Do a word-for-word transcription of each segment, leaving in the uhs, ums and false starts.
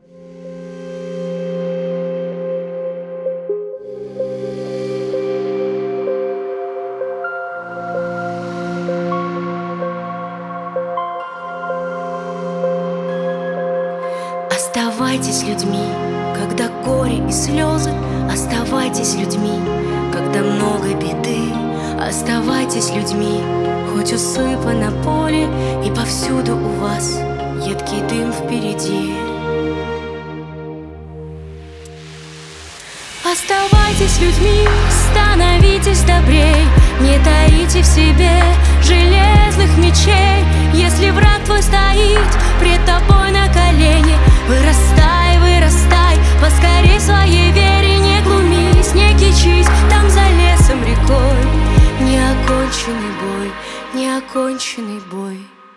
Оставайтесь людьми, когда горе и слезы. Оставайтесь людьми, когда много беды. Оставайтесь людьми, хоть усыпано поле, и повсюду у вас едкий дым впереди. Оставайтесь людьми, становитесь добрей. Не таите в себе железных мечей. Если враг твой стоит пред тобой на колени, вырастай, вырастай, поскорей в своей вере. Не глумись, не кичись, там за лесом, рекой неоконченный бой, неоконченный бой.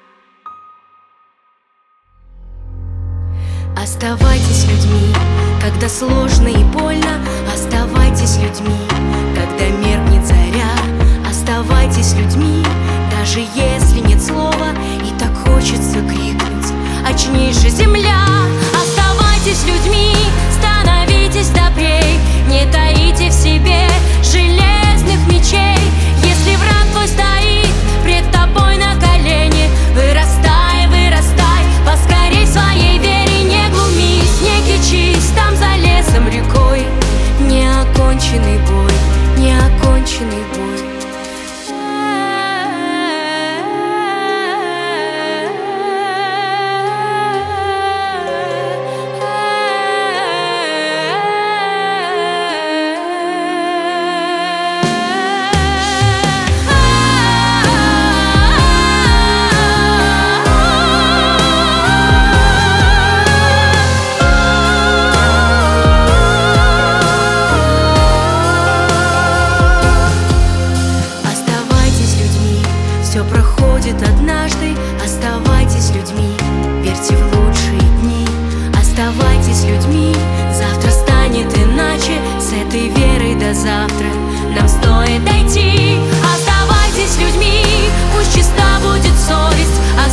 Оставайтесь людьми, когда сложно и больно. Оставайтесь людьми, когда меркнет заря. Оставайтесь людьми, даже если нет слова, и так хочется крикнуть: очнись же, земля! Оставайтесь людьми, становитесь добрей. Не таите в себе железных мечей. Если враг твой стоит пред тобой на колени, вырастай, вырастай, поскорей в своей вере. Не глумись, не кичись, там за лесом, рекой неоконченный бой, неоконченный бой. Все проходит однажды. Оставайтесь людьми, верьте в лучшие дни. Оставайтесь людьми, завтра станет иначе. С этой верой до завтра нам стоит дойти. Оставайтесь людьми, пусть чиста будет совесть.